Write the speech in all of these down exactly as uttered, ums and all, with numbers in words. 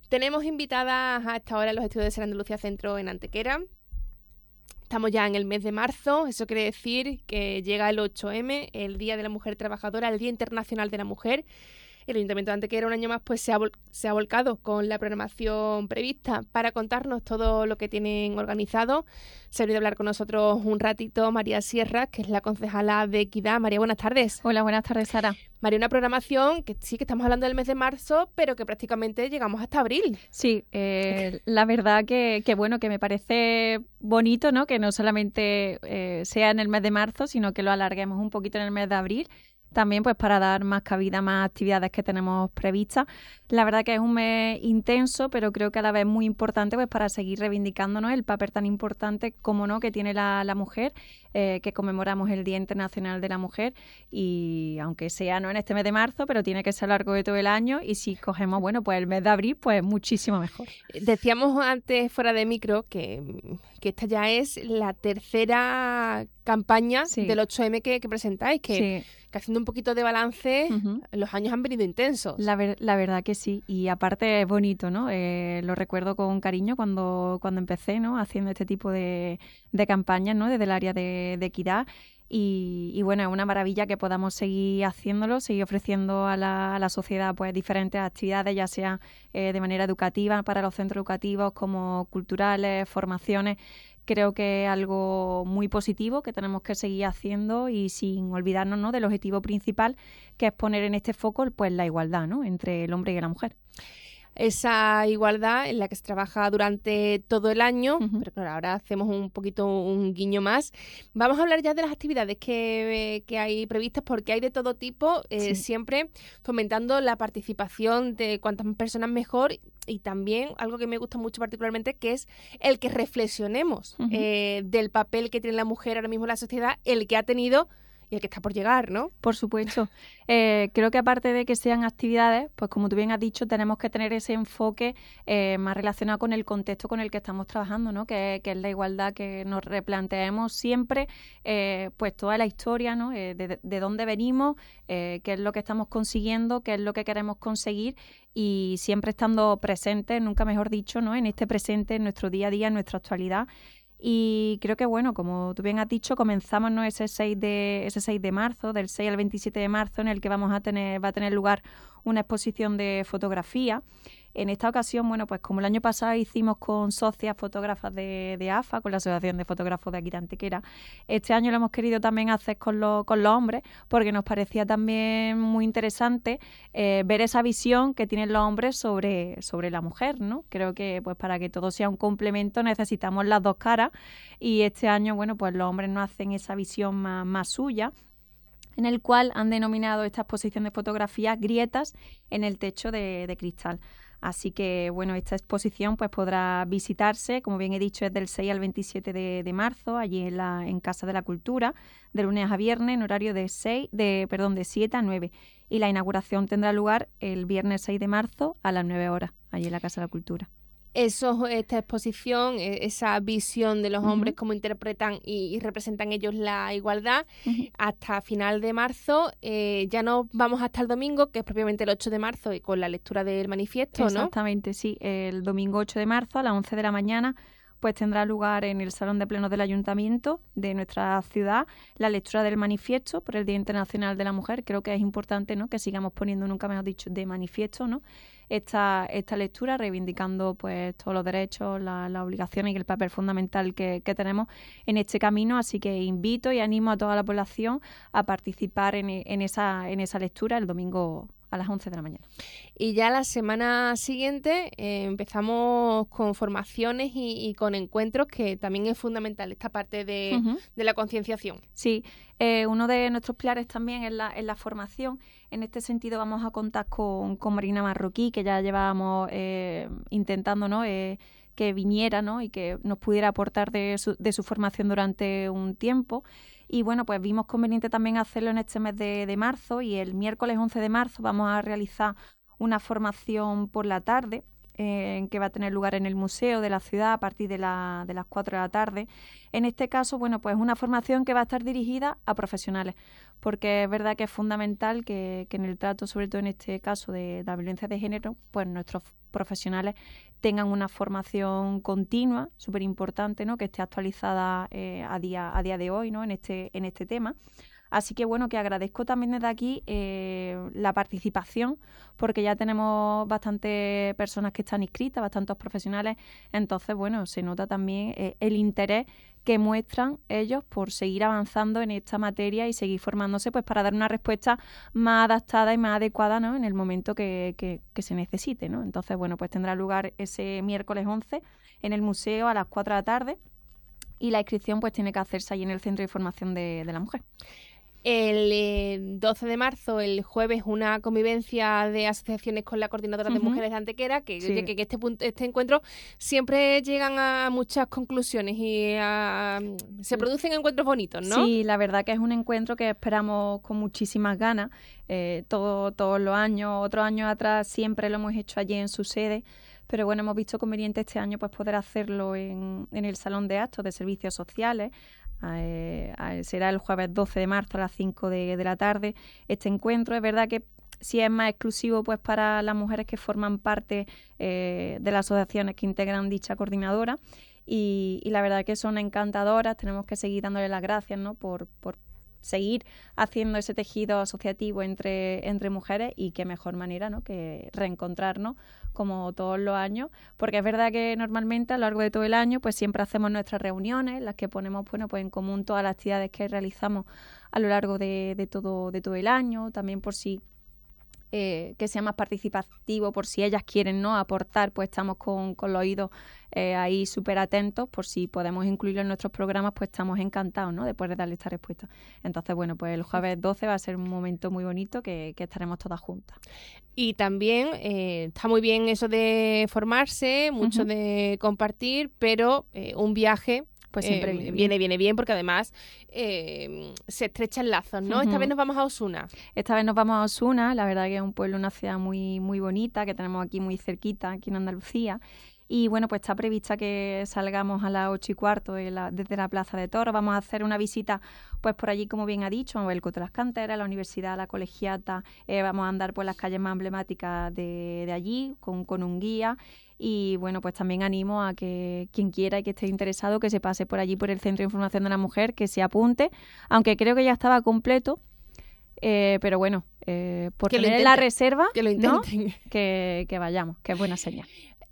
Tenemos invitadas a esta hora en los estudios de Ser Andalucía Centro en Antequera. Estamos ya en el mes de marzo, eso quiere decir que llega el ocho eme, el Día de la Mujer Trabajadora, el Día Internacional de la Mujer. El Ayuntamiento de Antequera un año más pues se ha, vol- se ha volcado con la programación prevista para contarnos todo lo que tienen organizado. Se ha venido a hablar con nosotros un ratito María Sierra, que es la concejala de Equidad. María, buenas tardes. Hola, buenas tardes, Sara. María, una programación que sí que estamos hablando del mes de marzo, pero que prácticamente llegamos hasta abril. Sí, eh, la verdad que, que bueno, que me parece bonito, ¿no? Que no solamente eh, sea en el mes de marzo, sino que lo alarguemos un poquito en el mes de abril. También pues para dar más cabida a más actividades que tenemos previstas. La verdad que es un mes intenso, pero creo que a la vez muy importante pues para seguir reivindicándonos el papel tan importante, como no, que tiene la, la mujer, eh, que conmemoramos el Día Internacional de la Mujer y aunque sea no en este mes de marzo, pero tiene que ser a lo largo de todo el año y si cogemos, bueno, pues el mes de abril, pues muchísimo mejor. Decíamos antes fuera de micro que, que esta ya es la tercera campaña Sí. del ocho eme que, que presentáis, que, Sí. que haciendo un poquito de balance, Uh-huh. los años han venido intensos. La, ver- la verdad que sí, y aparte es bonito, ¿no? Eh, lo recuerdo con cariño cuando, cuando empecé, ¿no? Haciendo este tipo de, de campañas, ¿no? Desde el área de, de equidad. Y, y bueno, es una maravilla que podamos seguir haciéndolo, seguir ofreciendo a la, a la sociedad pues diferentes actividades, ya sea eh, de manera educativa para los centros educativos, como culturales, formaciones. Creo que es algo muy positivo que tenemos que seguir haciendo y sin olvidarnos, ¿no? del objetivo principal, que es poner en este foco pues la igualdad, ¿no? entre el hombre y la mujer. Esa igualdad en la que se trabaja durante todo el año, Uh-huh. pero claro, ahora hacemos un poquito un guiño más. Vamos a hablar ya de las actividades que, que hay previstas, porque hay de todo tipo, eh, Sí. siempre fomentando la participación de cuantas más personas mejor, y también algo que me gusta mucho particularmente, que es el que reflexionemos Uh-huh. eh, del papel que tiene la mujer ahora mismo en la sociedad, el que ha tenido y el que está por llegar, ¿no? Por supuesto. Eh, creo que aparte de que sean actividades, pues como tú bien has dicho, tenemos que tener ese enfoque eh, más relacionado con el contexto con el que estamos trabajando, ¿no? Que, que es la igualdad, que nos replanteemos siempre eh, pues toda la historia, ¿no? Eh, de, de dónde venimos, eh, qué es lo que estamos consiguiendo, qué es lo que queremos conseguir y siempre estando presentes, nunca mejor dicho, ¿no? En este presente, en nuestro día a día, en nuestra actualidad. Y creo que, bueno, como tú bien has dicho, comenzamos, ¿no? ese seis de ese seis de marzo, del seis al veintisiete de marzo, en el que vamos a tener va a tener lugar una exposición de fotografía. En esta ocasión, bueno, pues como el año pasado hicimos con socias fotógrafas de, de A F A, con la Asociación de Fotógrafos de aquí de Antequera, este año lo hemos querido también hacer con, lo, con los hombres, porque nos parecía también muy interesante eh, ver esa visión que tienen los hombres sobre, sobre la mujer, ¿no? Creo que pues para que todo sea un complemento necesitamos las dos caras y este año, bueno, pues los hombres nos hacen esa visión más, más suya, en el cual han denominado esta exposición de fotografías grietas en el techo de, de cristal. Así que, bueno, esta exposición pues podrá visitarse, como bien he dicho, es del seis al veintisiete de, de marzo, allí en, la, en Casa de la Cultura, de lunes a viernes, en horario de, seis, de, perdón, de siete a nueve. Y la inauguración tendrá lugar el viernes seis de marzo a las nueve horas, allí en la Casa de la Cultura. Eso, esta exposición, esa visión de los Uh-huh. hombres, cómo interpretan y, y representan ellos la igualdad, Uh-huh. hasta final de marzo. Eh, ya no vamos hasta el domingo, que es propiamente el ocho de marzo, y con la lectura del manifiesto, ¿no? Exactamente, sí. El domingo ocho de marzo a las once de la mañana pues tendrá lugar en el Salón de Plenos del Ayuntamiento de nuestra ciudad la lectura del manifiesto por el Día Internacional de la Mujer. Creo que es importante, ¿no?, que sigamos poniendo, nunca mejor dicho, de manifiesto, ¿no?, esta, esta lectura, reivindicando pues todos los derechos, las la obligaciones y el papel fundamental que, que tenemos en este camino. Así que invito y animo a toda la población a participar en, en, esa, en esa lectura el domingo a las once de la mañana. Y ya la semana siguiente eh, empezamos con formaciones y, y con encuentros, que también es fundamental esta parte de, Uh-huh. de la concienciación. Sí, eh, uno de nuestros pilares también es la, es la formación. En este sentido vamos a contar con, con Marina Marroquí, que ya llevábamos eh, intentando, ¿no?, eh, que viniera, ¿no?, y que nos pudiera aportar de su, de su formación durante un tiempo. Y bueno, pues vimos conveniente también hacerlo en este mes de, de marzo, y el miércoles once de marzo vamos a realizar una formación por la tarde eh, que va a tener lugar en el Museo de la Ciudad a partir de, la, de las cuatro de la tarde. En este caso, bueno, pues una formación que va a estar dirigida a profesionales, porque es verdad que es fundamental que, que en el trato, sobre todo en este caso de la violencia de género, pues nuestros profesionales tengan una formación continua, súper importante, ¿no? Que esté actualizada eh, a, día, a día de hoy, ¿no? En este, en este tema. Así que bueno, que agradezco también desde aquí eh, la participación, porque ya tenemos bastantes personas que están inscritas, bastantes profesionales, entonces bueno, se nota también eh, el interés que muestran ellos por seguir avanzando en esta materia y seguir formándose, pues para dar una respuesta más adaptada y más adecuada, ¿no? En el momento que, que, que se necesite, ¿no? Entonces bueno, pues tendrá lugar ese miércoles once en el museo a las cuatro de la tarde y la inscripción pues tiene que hacerse allí en el Centro de Información de, de la Mujer. El eh, doce de marzo, el jueves, una convivencia de asociaciones con la Coordinadora uh-huh. de Mujeres de Antequera, que, sí. que, que este, punto, este encuentro siempre llegan a muchas conclusiones y a, se producen encuentros bonitos, ¿no? Sí, la verdad que es un encuentro que esperamos con muchísimas ganas, eh, todo, todos los años, otros años atrás siempre lo hemos hecho allí en su sede, pero bueno, hemos visto conveniente este año pues poder hacerlo en, en el Salón de Actos de Servicios Sociales. Eh, será el jueves doce de marzo a las cinco de, de la tarde este encuentro. Es verdad que sí es más exclusivo pues para las mujeres que forman parte eh, de las asociaciones que integran dicha coordinadora y, y la verdad que son encantadoras. Tenemos que seguir dándole las gracias, ¿no? por, por seguir haciendo ese tejido asociativo entre, entre mujeres y qué mejor manera, ¿no? que reencontrarnos como todos los años, porque es verdad que normalmente a lo largo de todo el año pues siempre hacemos nuestras reuniones en las que ponemos bueno, pues en común todas las actividades que realizamos a lo largo de, de, todo, de todo el año, también por si Eh, que sea más participativo, por si ellas quieren no aportar, pues estamos con, con los oídos eh, ahí súper atentos, por si podemos incluirlo en nuestros programas, pues estamos encantados, ¿no? de poder darle esta respuesta. Entonces, bueno, pues el jueves doce va a ser un momento muy bonito que, que estaremos todas juntas. Y también eh, está muy bien eso de formarse, mucho uh-huh. de compartir, pero eh, un viaje pues siempre viene, eh, bien. viene, viene bien porque además eh, se estrechan lazos, ¿no? Uh-huh. Esta vez nos vamos a Osuna. Esta vez nos vamos a Osuna, la verdad que es un pueblo, una ciudad muy, muy bonita que tenemos aquí muy cerquita, aquí en Andalucía. Y bueno, pues está prevista que salgamos a las ocho y cuarto de la, desde la Plaza de Toros. Vamos a hacer una visita pues por allí, como bien ha dicho, a el Coto de las Canteras, la Universidad, la Colegiata. Eh, vamos a andar por las calles más emblemáticas de, de allí con, con un guía. Y bueno, pues también animo a que quien quiera y que esté interesado que se pase por allí, por el Centro de Información de la Mujer, que se apunte, aunque creo que ya estaba completo. Eh, pero bueno, eh, por que tener la reserva, que, lo intenten. ¿no? que, que vayamos, que es buena señal.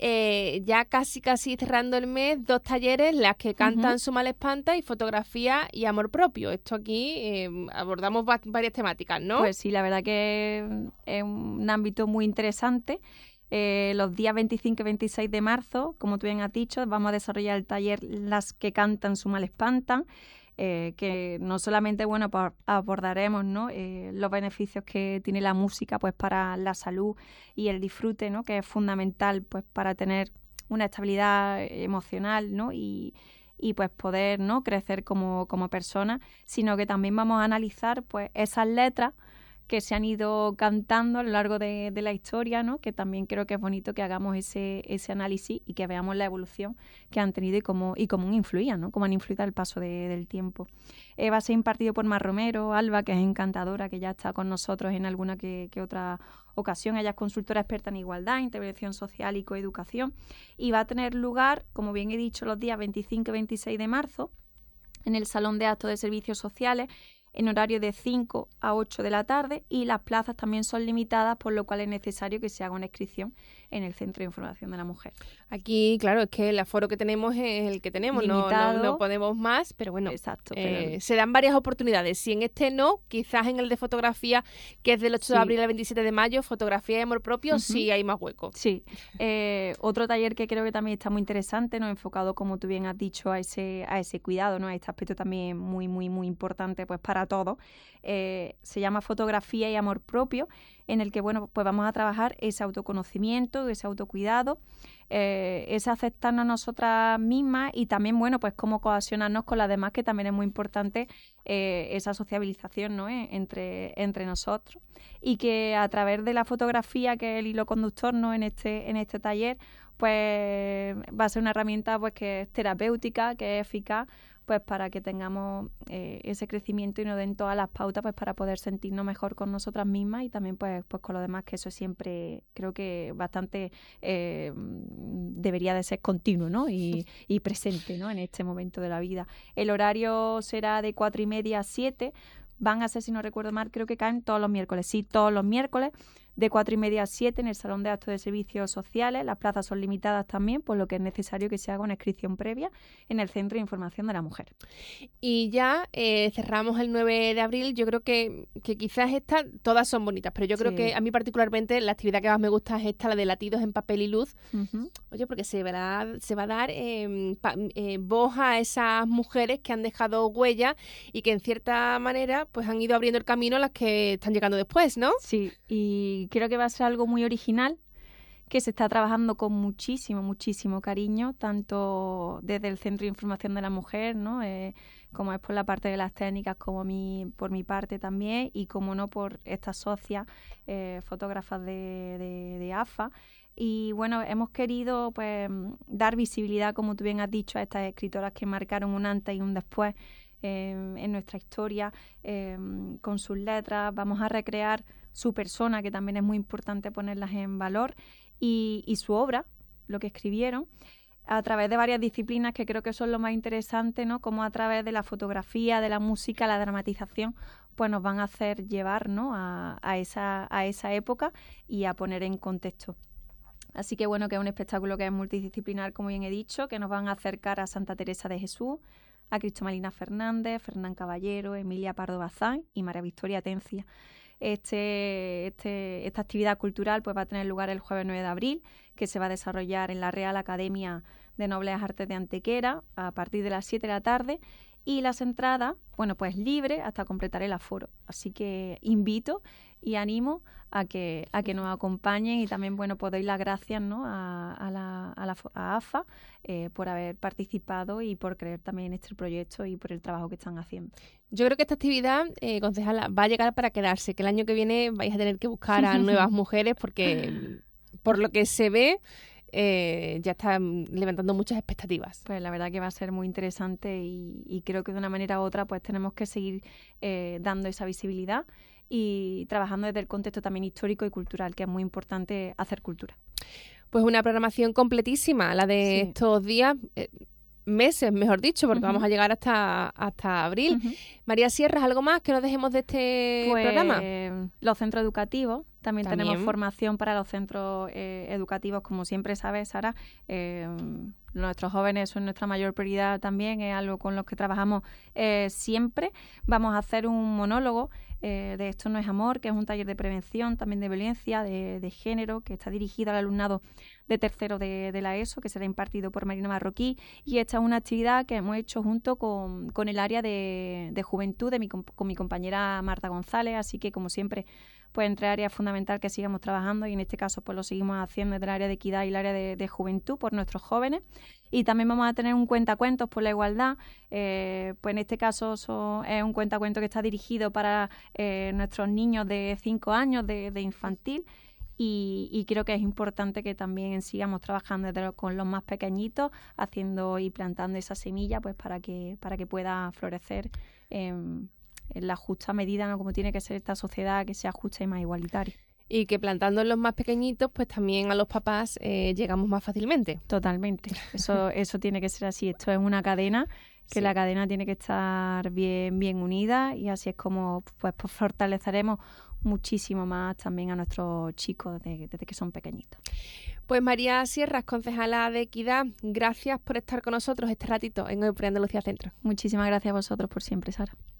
Eh, ya casi casi cerrando el mes, dos talleres, las que cantan uh-huh. Suma la Espanta y fotografía y amor propio. Esto aquí eh, abordamos va- varias temáticas, ¿no? Pues sí, la verdad que es un ámbito muy interesante. Eh, los días veinticinco y veintiséis de marzo, como tú bien has dicho, vamos a desarrollar el taller Las que cantan Suma la Espantan, eh, que no solamente bueno pues abordaremos, ¿no? eh, los beneficios que tiene la música pues para la salud y el disfrute, ¿no? que es fundamental pues para tener una estabilidad emocional, ¿no? y, y pues poder, ¿no? crecer como, como persona, sino que también vamos a analizar pues esas letras que se han ido cantando a lo largo de, de la historia, ¿no? que también creo que es bonito que hagamos ese, ese análisis y que veamos la evolución que han tenido y cómo, y cómo influían, ¿no? cómo han influido al paso de, del tiempo. Eh, va a ser impartido por Mar Romero, Alba, que es encantadora, que ya está con nosotros en alguna que, que otra ocasión. Ella es consultora experta en igualdad, intervención social y coeducación. Y va a tener lugar, como bien he dicho, los días veinticinco y veintiséis de marzo en el Salón de Actos de Servicios Sociales, en horario de cinco a ocho de la tarde, y las plazas también son limitadas, por lo cual es necesario que se haga una inscripción en el Centro de Información de la Mujer. Aquí, claro, es que el aforo que tenemos es el que tenemos, no, no, no podemos más, pero bueno, Exacto, eh, pero... se dan varias oportunidades. Si en este no, quizás en el de fotografía, que es del ocho sí. de abril al veintisiete de mayo, fotografía y amor propio, uh-huh. sí hay más hueco. Sí. Eh, otro taller que creo que también está muy interesante, ¿no? enfocado, como tú bien has dicho, a ese, a ese cuidado, ¿no? a este aspecto también muy, muy, muy importante pues para todos. Eh, se llama Fotografía y Amor Propio, en el que bueno pues vamos a trabajar ese autoconocimiento, ese autocuidado, eh, ese aceptarnos nosotras mismas y también bueno pues cómo cohesionarnos con las demás, que también es muy importante eh, esa sociabilización, ¿no? eh, entre, entre nosotros, y que a través de la fotografía, que es el hilo conductor, ¿no? en este, en este taller, pues va a ser una herramienta pues que es terapéutica, que es eficaz, pues para que tengamos eh, ese crecimiento y nos den todas las pautas pues para poder sentirnos mejor con nosotras mismas y también pues, pues con los demás, que eso siempre creo que bastante eh, debería de ser continuo, ¿no? y, y presente, ¿no? En este momento de la vida. El horario será de cuatro y media a siete. Van a ser, si no recuerdo mal, creo que caen todos los miércoles. Sí, todos los miércoles, de cuatro y media a siete en el Salón de Actos de Servicios Sociales. Las plazas son limitadas también, por lo que es necesario que se haga una inscripción previa en el Centro de Información de la Mujer. Y ya eh, cerramos el nueve de abril. Yo creo que, que quizás estas, todas son bonitas, pero yo creo Sí. que a mí particularmente la actividad que más me gusta es esta, la de latidos en papel y luz. Uh-huh. Oye, porque se, verá, se va a dar eh, pa, eh, voz a esas mujeres que han dejado huella y que en cierta manera pues han ido abriendo el camino a las que están llegando después, ¿no? Sí, y creo que va a ser algo muy original, que se está trabajando con muchísimo, muchísimo cariño, tanto desde el Centro de Información de la Mujer, ¿no? Eh, como es por la parte de las técnicas, como mi, por mi parte también, y como no por estas socias, eh, fotógrafas de, de, de A F A. Y bueno, hemos querido pues dar visibilidad, como tú bien has dicho, a estas escritoras que marcaron un antes y un después eh, en nuestra historia, eh, con sus letras. Vamos a recrear su persona, que también es muy importante ponerlas en valor, y, y su obra, lo que escribieron, a través de varias disciplinas que creo que son lo más interesante, ¿no? Como a través de la fotografía, de la música, la dramatización, pues nos van a hacer llevar, ¿no? a, a, esa, a esa época y a poner en contexto. Así que bueno, que es un espectáculo que es multidisciplinar, como bien he dicho, que nos van a acercar a Santa Teresa de Jesús, a Cristomalina Fernández, Fernán Caballero, Emilia Pardo Bazán y María Victoria Tencia. Este, este, esta actividad cultural pues va a tener lugar el jueves nueve de abril, que se va a desarrollar en la Real Academia de Nobles Artes de Antequera a partir de las siete de la tarde, y las entradas, bueno, pues libre hasta completar el aforo. Así que invito y animo a que, a que nos acompañen, y también, bueno, pues doy las gracias, ¿no? a, a, la, a, la, a A F A eh, por haber participado y por creer también en este proyecto y por el trabajo que están haciendo. Yo creo que esta actividad, eh, concejala, va a llegar para quedarse, que el año que viene vais a tener que buscar a nuevas mujeres porque, por lo que se ve, eh, ya están levantando muchas expectativas. Pues la verdad que va a ser muy interesante y, y creo que de una manera u otra pues tenemos que seguir eh, dando esa visibilidad y trabajando desde el contexto también histórico y cultural, que es muy importante hacer cultura. Pues una programación completísima, la de sí. estos días... Eh, meses, mejor dicho, porque uh-huh. vamos a llegar hasta, hasta abril. Uh-huh. María Sierras, ¿algo más que nos dejemos de este pues, programa? Los centros educativos. También, También tenemos formación para los centros eh, educativos, como siempre sabes, Sara. Eh, nuestros jóvenes son nuestra mayor prioridad también, es algo con lo que trabajamos eh, siempre. Vamos a hacer un monólogo eh, de Esto no es amor, que es un taller de prevención también de violencia de, de género, que está dirigido al alumnado de tercero de, de la ESO, que será impartido por Marina Marroquí, y esta es una actividad que hemos hecho junto con, con el área de, de juventud, de mi, con mi compañera Marta González, así que como siempre, pues entre áreas fundamental que sigamos trabajando, y en este caso pues lo seguimos haciendo desde el área de equidad y el área de, de juventud por nuestros jóvenes. Y también vamos a tener un cuentacuentos por la igualdad, eh, pues en este caso so, es un cuentacuento que está dirigido para eh, nuestros niños de cinco años de, de infantil. Y, y creo que es importante que también sigamos trabajando desde lo, con los más pequeñitos, haciendo y plantando esa semilla pues para que, para que pueda florecer eh, en la justa medida, ¿no? Como tiene que ser esta sociedad, que sea justa y más igualitaria. Y que plantando en los más pequeñitos, pues también a los papás eh, llegamos más fácilmente. Totalmente. Eso, eso tiene que ser así. Esto es una cadena, que sí. La cadena tiene que estar bien, bien unida, y así es como pues, pues fortaleceremos muchísimo más también a nuestros chicos desde, desde que son pequeñitos. Pues María Sierras, concejala de Equidad, gracias por estar con nosotros este ratito en Hoy por Andalucía Centro. Muchísimas gracias a vosotros por siempre, Sara.